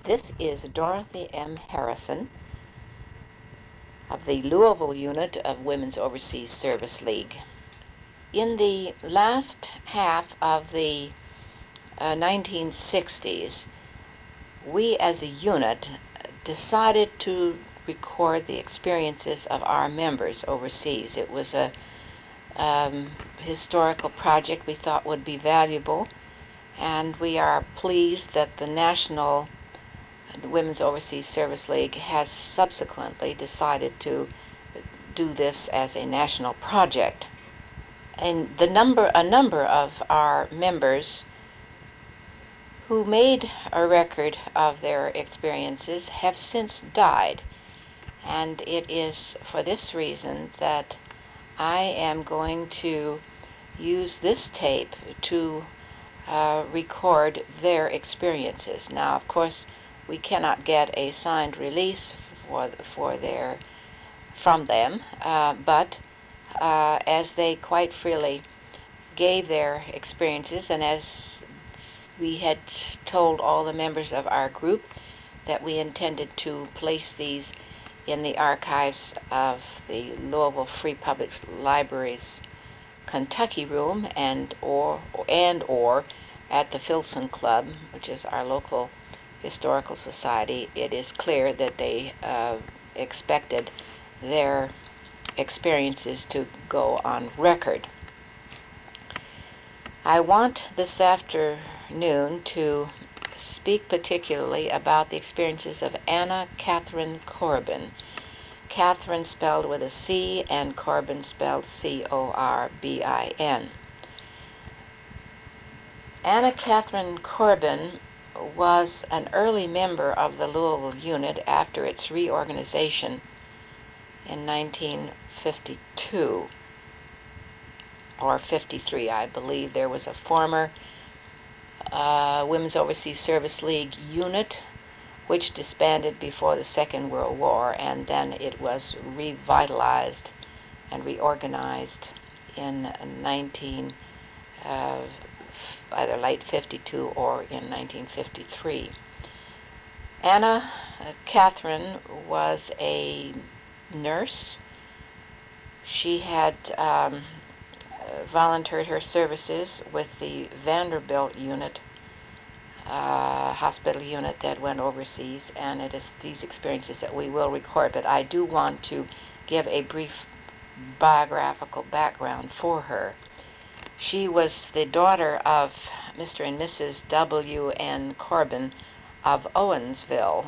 This is Dorothy M. Harrison of the Louisville unit of Women's Overseas Service League. In the last half of the 1960s, we as a unit decided to record the experiences of our members overseas. It was a historical project we thought would be valuable, and we are pleased that the Women's Overseas Service League has subsequently decided to do this as a national project. And a number of our members who made a record of their experiences have since died. And it is for this reason that I am going to use this tape to record their experiences. Now, of course, we cannot get a signed release from them, but as they quite freely gave their experiences, and as we had told all the members of our group that we intended to place these in the archives of the Louisville Free Public Library's Kentucky room and or at the Filson Club, which is our local historical society, it is clear that they expected their experiences to go on record. I want this afternoon to speak particularly about the experiences of Anna Catherine Corbin. Catherine spelled with a C and Corbin spelled Corbin. Anna Catherine Corbin was an early member of the Louisville unit after its reorganization in 1952 or 53, I believe. There was a former Women's Overseas Service League unit which disbanded before the Second World War, and then it was revitalized and reorganized in either late 52 or in 1953. Anna Catherine was a nurse. She had volunteered her services with the Vanderbilt unit, hospital unit that went overseas, and it is these experiences that we will record, but I do want to give a brief biographical background for her. She was the daughter of Mr. and Mrs. W.N. Corbin of Owensville,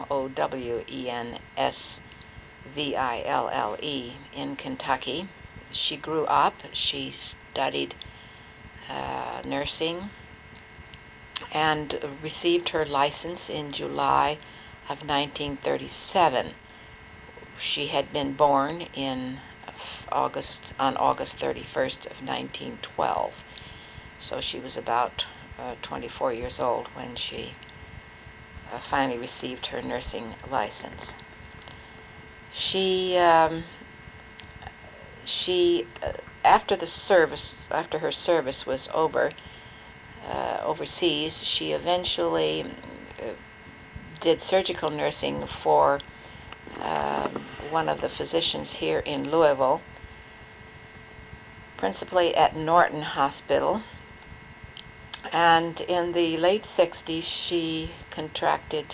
Owensville, in Kentucky. She grew up, she studied nursing, and received her license in July of 1937. She had been born on August 31st of 1912. So she was about 24 years old when she finally received her nursing license. She after her service was over overseas, she eventually did surgical nursing for one of the physicians here in Louisville, principally at Norton Hospital. And in the late 60s, she contracted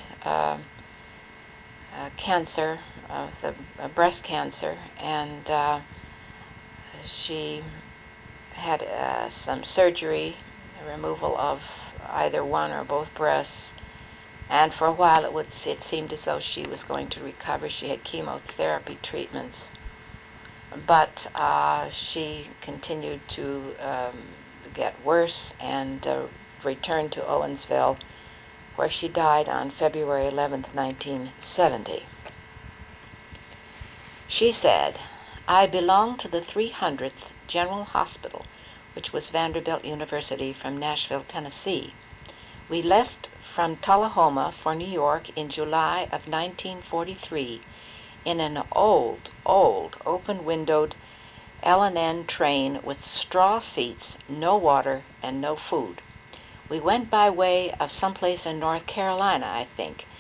cancer, breast cancer, and she had some surgery, removal of either one or both breasts, and for a while it seemed as though she was going to recover. She had chemotherapy treatments, but she continued to get worse and returned to Owensville, where she died on February 11th, 1970. She said, "I belong to the 300th General Hospital, which was Vanderbilt University, from Nashville, Tennessee. We left from Tullahoma for New York in July of 1943 in an old, open-windowed L&N train with straw seats, no water, and no food. We went by way of someplace in North Carolina, I think.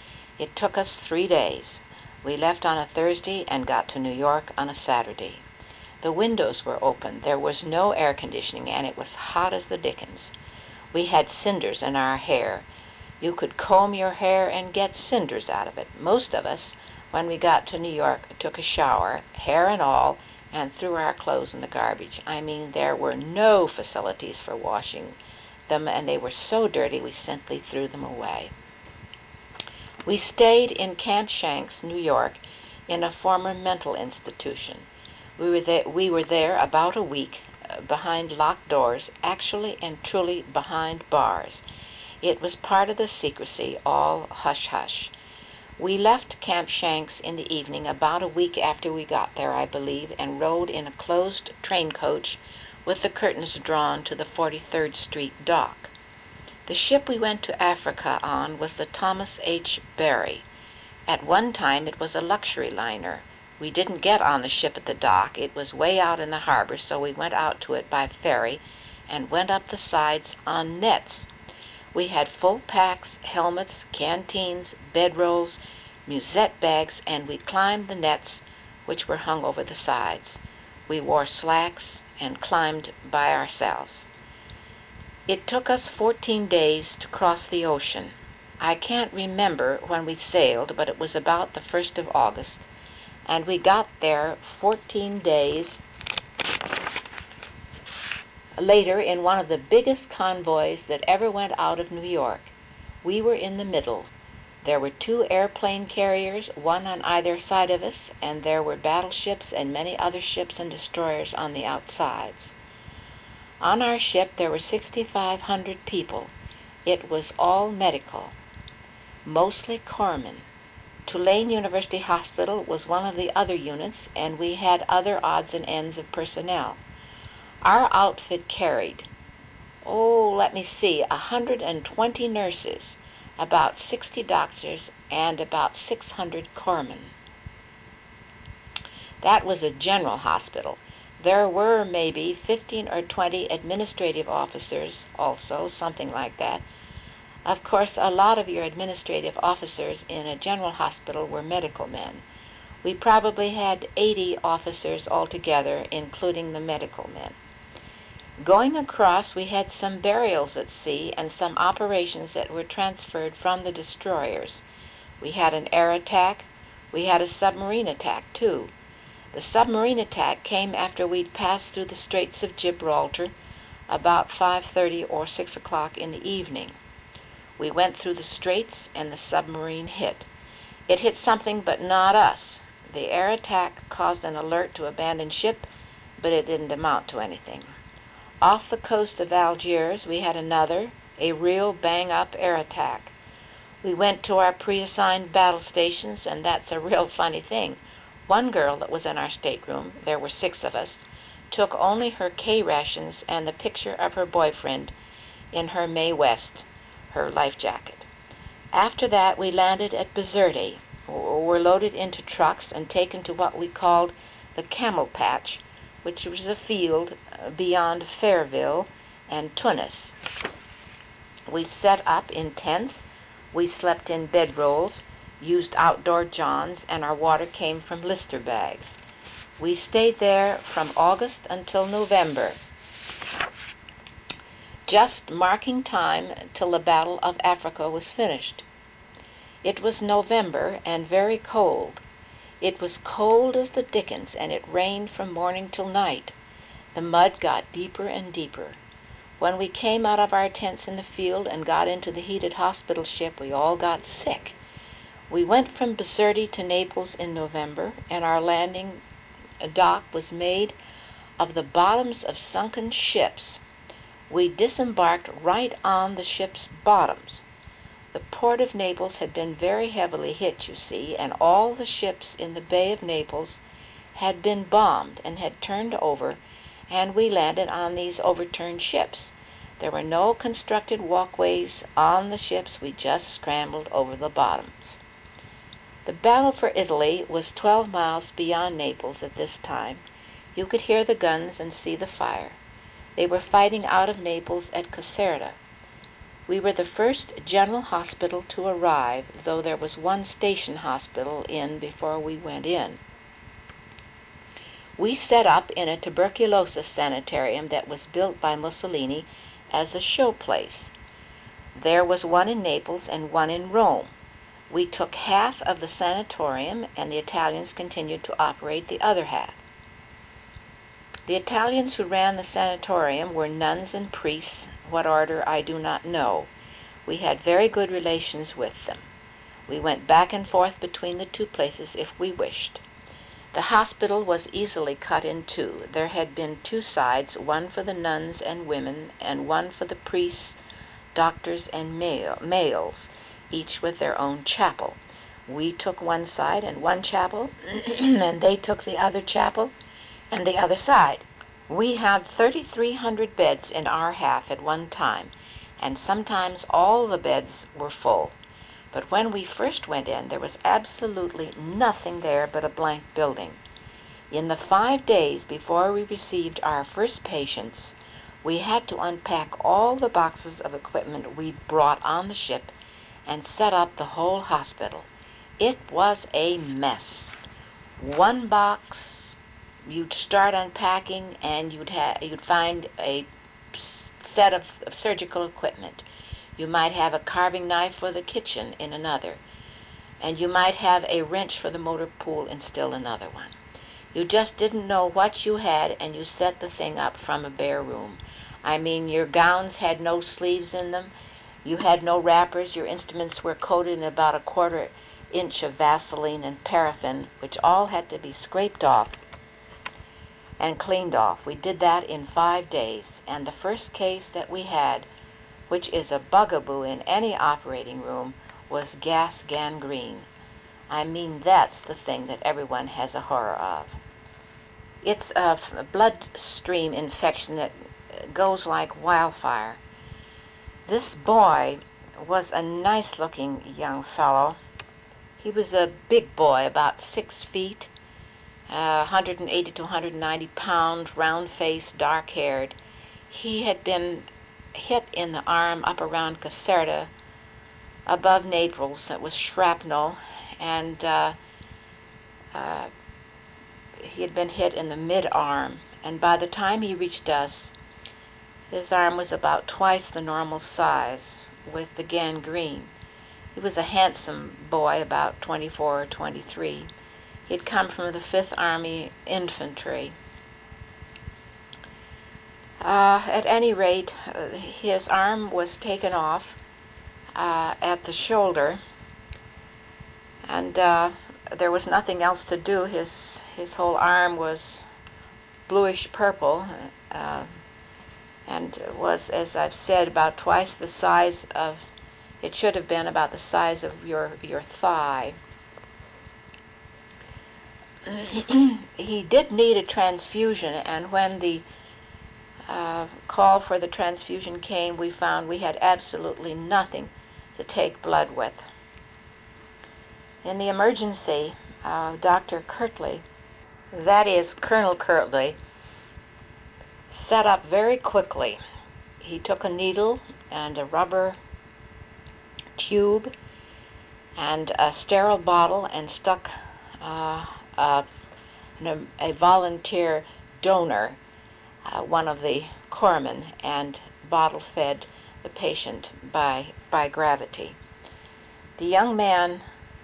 It took us 3 days. We left on a Thursday and got to New York on a Saturday. The windows were open. There was no air conditioning, and it was hot as the dickens. We had cinders in our hair. You could comb your hair and get cinders out of it. Most of us, when we got to New York, took a shower, hair and all, and threw our clothes in the garbage. I mean, there were no facilities for washing them, and they were so dirty we simply threw them away. We stayed in Camp Shanks, New York, in a former mental institution. We were there about a week, behind locked doors, actually and truly behind bars. It was part of the secrecy, all hush-hush. We left Camp Shanks in the evening about a week after we got there, I believe, and rode in a closed train coach with the curtains drawn to the 43rd Street dock. The ship we went to Africa on was the Thomas H. Barry. At one time it was a luxury liner. We didn't get on the ship at the dock. It was way out in the harbor, so we went out to it by ferry and went up the sides on nets. We had full packs, helmets, canteens, bedrolls, musette bags, and we climbed the nets which were hung over the sides. We wore slacks and climbed by ourselves. It took us 14 days to cross the ocean. I can't remember when we sailed, but it was about the 1st of August, and we got there 14 days later in one of the biggest convoys that ever went out of New York. We were in the middle. There were 2 airplane carriers, one on either side of us, and there were battleships and many other ships and destroyers on the outsides. On our ship there were 6,500 people. It was all medical, mostly corpsmen. Tulane University Hospital was one of the other units, and we had other odds and ends of personnel. Our outfit carried, 120 nurses, about 60 doctors, and about 600 corpsmen. That was a general hospital. There were maybe 15 or 20 administrative officers also, something like that. Of course, a lot of your administrative officers in a general hospital were medical men. We probably had 80 officers altogether, including the medical men. Going across, we had some burials at sea and some operations that were transferred from the destroyers. We had an air attack. We had a submarine attack, too. The submarine attack came after we'd passed through the Straits of Gibraltar about 5:30 or 6 o'clock in the evening. We went through the straits and the submarine hit. It hit something, but not us. The air attack caused an alert to abandon ship, but it didn't amount to anything. Off the coast of Algiers, we had another, a real bang-up air attack. We went to our pre-assigned battle stations, and that's a real funny thing. One girl that was in our stateroom, there were 6 of us, took only her K rations and the picture of her boyfriend in her Mae West, her life jacket. After that, we landed at Bizerte, were loaded into trucks and taken to what we called the Camel Patch, which was a field beyond Fairville and Tunis. We set up in tents. We slept in bedrolls, used outdoor johns, and our water came from Lister bags. We stayed there from August until November, just marking time till the Battle of Africa was finished. It was November and very cold. It was cold as the dickens, and it rained from morning till night. The mud got deeper and deeper. When we came out of our tents in the field and got into the heated hospital ship, we all got sick. We went from Bizerte to Naples in November, and our landing dock was made of the bottoms of sunken ships. We disembarked right on the ship's bottoms. The port of Naples had been very heavily hit, you see, and all the ships in the Bay of Naples had been bombed and had turned over, and we landed on these overturned ships. There were no constructed walkways on the ships. We just scrambled over the bottoms. The battle for Italy was 12 miles beyond Naples at this time. You could hear the guns and see the fire. They were fighting out of Naples at Caserta. We were the first general hospital to arrive, though there was one station hospital in before we went in. We set up in a tuberculosis sanitarium that was built by Mussolini as a show place. There was one in Naples and one in Rome. We took half of the sanatorium, and the Italians continued to operate the other half. The Italians who ran the sanatorium were nuns and priests, what order I do not know. We had very good relations with them. We went back and forth between the two places if we wished. The hospital was easily cut in two. There had been two sides, one for the nuns and women, and one for the priests, doctors, and males, each with their own chapel. We took one side and one chapel, and they took the other chapel and the other side. We had 3,300 beds in our half at one time, and sometimes all the beds were full. But when we first went in, there was absolutely nothing there but a blank building. In the 5 days before we received our first patients, we had to unpack all the boxes of equipment we'd brought on the ship and set up the whole hospital. It was a mess. One box, you'd start unpacking, and you'd find a set of surgical equipment. You might have a carving knife for the kitchen in another, and you might have a wrench for the motor pool in still another one. You just didn't know what you had, and you set the thing up from a bare room. I mean, your gowns had no sleeves in them, you had no wrappers, your instruments were coated in about 1/4 inch of Vaseline and paraffin, which all had to be scraped off and cleaned off. We did that in 5 days, and the first case that we had, which is a bugaboo in any operating room, was gas gangrene. I mean, that's the thing that everyone has a horror of. It's a bloodstream infection that goes like wildfire. This boy was a nice-looking young fellow. He was a big boy, about 6 feet, 180 to 190 pounds, round-faced, dark-haired. He had been hit in the arm up around Caserta, above Naples. It was shrapnel, and he had been hit in the mid-arm, and by the time he reached us, his arm was about twice the normal size with the gangrene. He was a handsome boy, about 24 or 23. He had come from the 5th Army Infantry. At any rate, his arm was taken off at the shoulder, and there was nothing else to do. His whole arm was bluish purple, and was, as I've said, about twice the size of, it should have been about the size of your thigh. He did need a transfusion, and when the call for the transfusion came, we found we had absolutely nothing to take blood with. In the emergency, Dr. Kirtley, that is Colonel Kirtley, set up very quickly. He took a needle and a rubber tube and a sterile bottle and stuck a volunteer donor, one of the corpsmen, and bottle fed the patient by gravity. The young man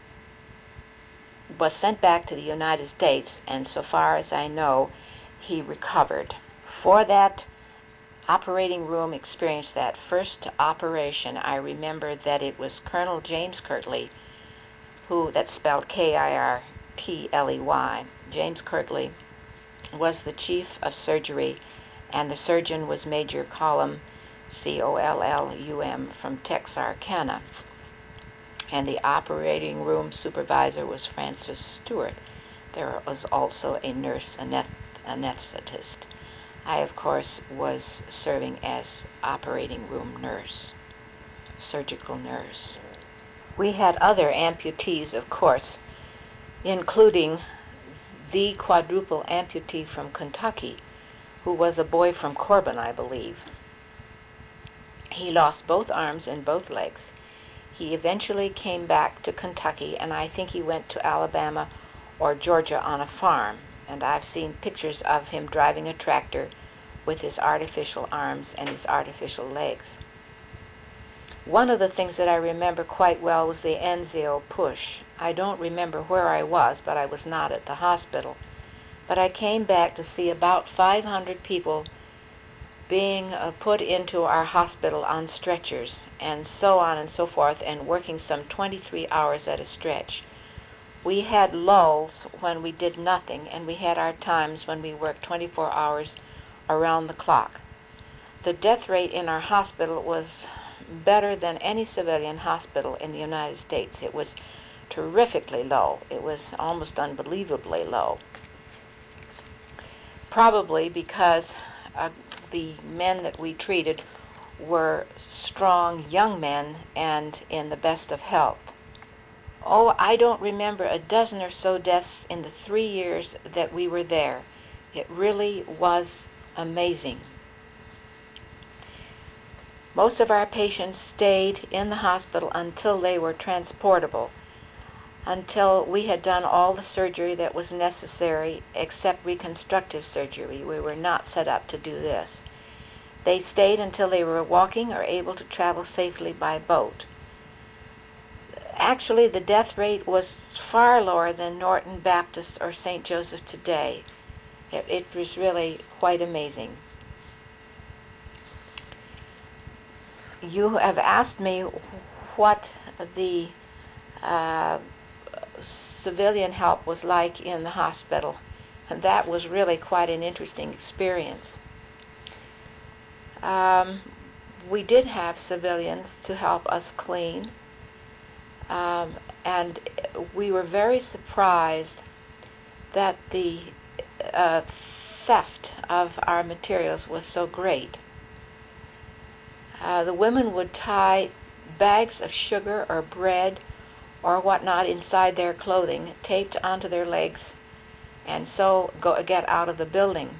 was sent back to the United States, and so far as I know, he recovered. For that operating room experience, that first operation, I remember that it was Colonel James Kirtley, that's spelled Kirtley. James Kirtley was the chief of surgery, and the surgeon was Major Collum, Collum, from Texarkana. And the operating room supervisor was Francis Stewart. There was also a nurse, anesthetist. I, of course, was serving as operating room nurse, surgical nurse. We had other amputees, of course, including the quadruple amputee from Kentucky, who was a boy from Corbin, I believe. He lost both arms and both legs. He eventually came back to Kentucky, and I think he went to Alabama or Georgia on a farm. And I've seen pictures of him driving a tractor with his artificial arms and his artificial legs. One of the things that I remember quite well was the Anzio push. I don't remember where I was, but I was not at the hospital. But I came back to see about 500 people being put into our hospital on stretchers, and so on and so forth, and working some 23 hours at a stretch. We had lulls when we did nothing, and we had our times when we worked 24 hours around the clock. The death rate in our hospital was better than any civilian hospital in the United States. It was terrifically low. It was almost unbelievably low. Probably because the men that we treated were strong young men and in the best of health. Oh, I don't remember a dozen or so deaths in the 3 years that we were there. It really was amazing. Most of our patients stayed in the hospital until they were transportable, until we had done all the surgery that was necessary except reconstructive surgery. We were not set up to do this. They stayed until they were walking or able to travel safely by boat. Actually, the death rate was far lower than Norton Baptist or St. Joseph today. It was really quite amazing. You have asked me what the civilian help was like in the hospital, and that was really quite an interesting experience. We did have civilians to help us clean, and we were very surprised that the theft of our materials was so great. The women would tie bags of sugar or bread or whatnot inside their clothing, taped onto their legs, and so get out of the building.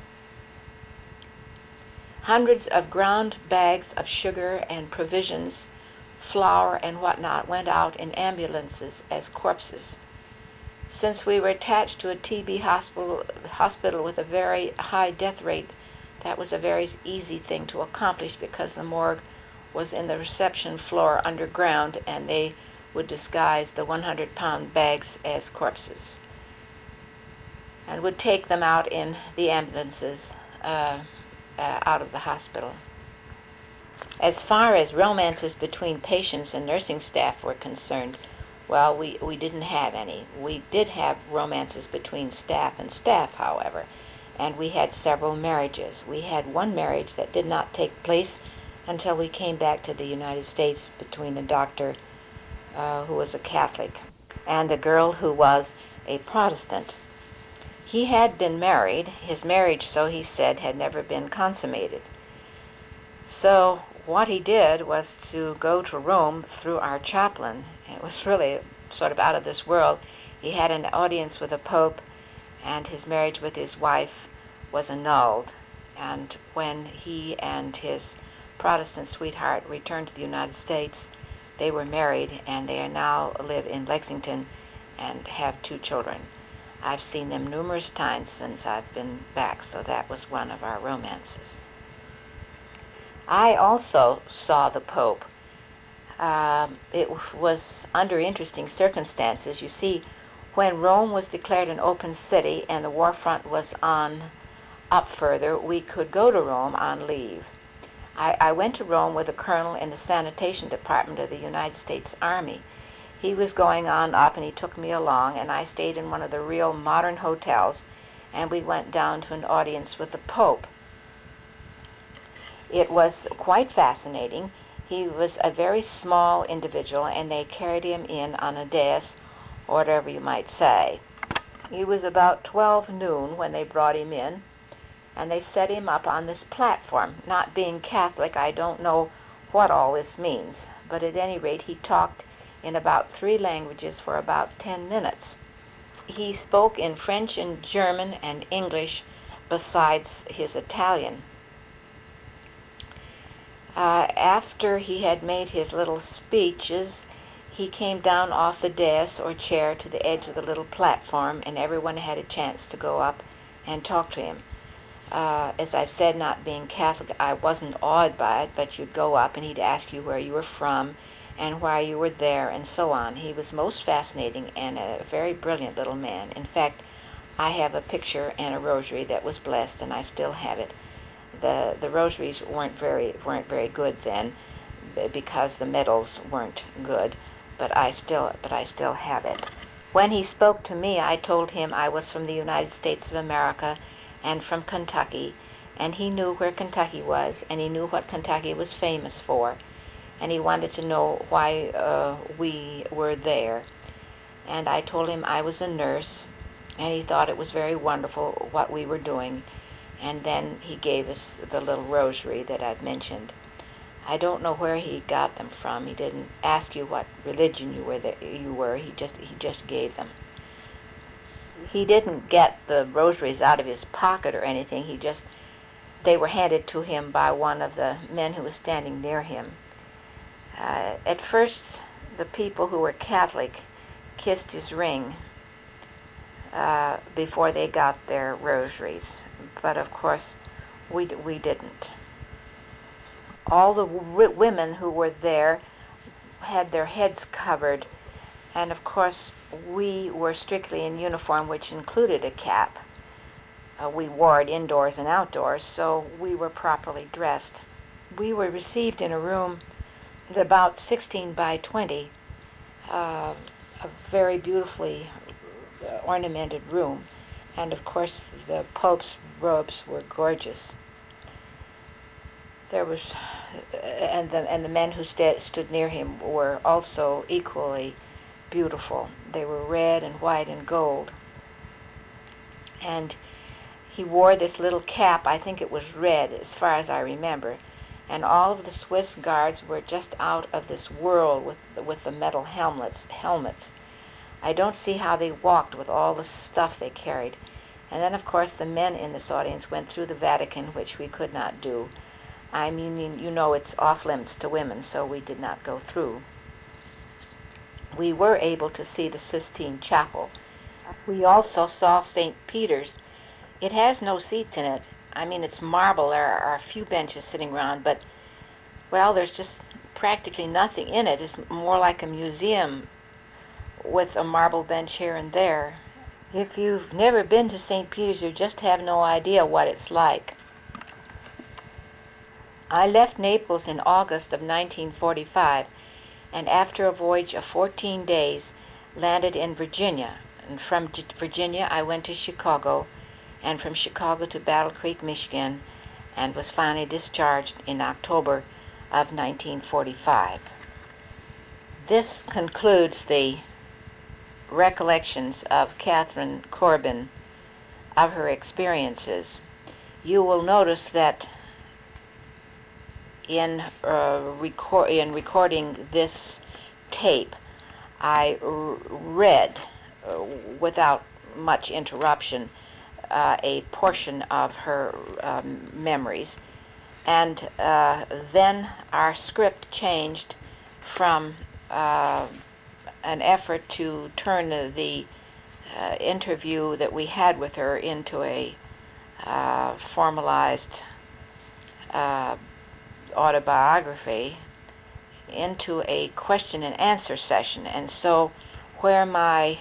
Hundreds of ground bags of sugar and provisions, flour and whatnot, went out in ambulances as corpses. Since we were attached to a TB hospital with a very high death rate, that was a very easy thing to accomplish because the morgue was in the reception floor underground, and they would disguise the 100-pound bags as corpses and would take them out in the ambulances out of the hospital. As far as romances between patients and nursing staff were concerned, well, we didn't have any. We did have romances between staff and staff, however, and we had several marriages. We had one marriage that did not take place until we came back to the United States between a doctor who was a Catholic and a girl who was a Protestant. He had been married. His marriage, so he said, had never been consummated. So what he did was to go to Rome through our chaplain. It was really sort of out of this world. He had an audience with the Pope, and his marriage with his wife was annulled. And when he and his Protestant sweetheart returned to the United States, they were married, and they now live in Lexington and have 2 children. I've seen them numerous times since I've been back, so that was one of our romances. I also saw the Pope. It was under interesting circumstances. You see, when Rome was declared an open city and the war front was up further, we could go to Rome on leave. I went to Rome with a colonel in the sanitation department of the United States Army. He was going on up, and he took me along, and I stayed in one of the real modern hotels, and we went down to an audience with the Pope. It was quite fascinating. He was a very small individual, and they carried him in on a dais, or whatever you might say. He was about 12 noon when they brought him in, and they set him up on this platform. Not being Catholic, I don't know what all this means, but at any rate, he talked in about 3 languages for about 10 minutes. He spoke in French and German and English besides his Italian. After he had made his little speeches, he came down off the dais or chair to the edge of the little platform, and everyone had a chance to go up and talk to him. As I've said, not being Catholic, I wasn't awed by it, but you'd go up and he'd ask you where you were from and why you were there and so on. He was most fascinating and a very brilliant little man. In fact, I have a picture and a rosary that was blessed, and I still have it. The rosaries weren't very good then because the medals weren't good, but I still have it. When he spoke to me, I told him I was from the United States of America and from Kentucky, and he knew where Kentucky was, and he knew what Kentucky was famous for, and he wanted to know why we were there. And I told him I was a nurse, and he thought it was very wonderful what we were doing, and then he gave us the little rosary that I've mentioned. I don't know where he got them from. He didn't ask you what religion you were. He just gave them. He didn't get the rosaries out of his pocket or anything. They were handed to him by one of the men who was standing near him. At first, the people who were Catholic kissed his ring before they got their rosaries, but of course we didn't. All the women who were there had their heads covered, and of course we were strictly in uniform, which included a cap. We wore it indoors and outdoors, so we were properly dressed. We were received in a room about 16 by 20, a very beautifully ornamented room, and of course the Pope's robes were gorgeous. There was, and the men who stood near him were also equally beautiful. They were red and white and gold. And he wore this little cap, I think it was red as far as I remember, and all of the Swiss guards were just out of this world with the metal helmets. I don't see how they walked with all the stuff they carried. And then, of course, the men in this audience went through the Vatican, which we could not do. I mean, you know, it's off limits to women, so we did not go through. We were able to see the Sistine Chapel. We also saw St. Peter's. It has no seats in it. I mean, it's marble. There are a few benches sitting around, but, well, there's just practically nothing in it. It's more like a museum with a marble bench here and there. If you've never been to St. Peter's, you just have no idea what it's like. I left Naples in August of 1945, and after a voyage of 14 days, landed in Virginia. And from Virginia, I went to Chicago, and from Chicago to Battle Creek, Michigan, and was finally discharged in October of 1945. This concludes the recollections of Catherine Corbin of her experiences. You will notice that in recording this tape, I read without much interruption a portion of her memories, and then our script changed from an effort to turn the interview that we had with her into a formalized autobiography, into a question and answer session. And so where my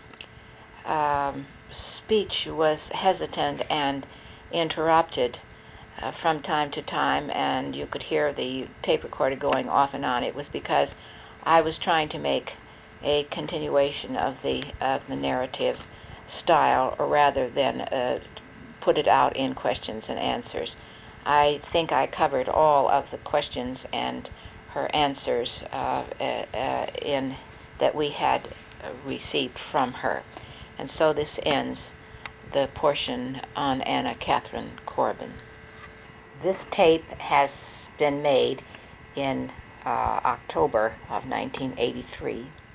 speech was hesitant and interrupted from time to time, and you could hear the tape recorder going off and on, it was because I was trying to make a continuation of the narrative style, or rather than put it out in questions and answers. I think I covered all of the questions and her answers in that we had received from her. And so this ends the portion on Anna Catherine Corbin. This tape has been made in October of 1983.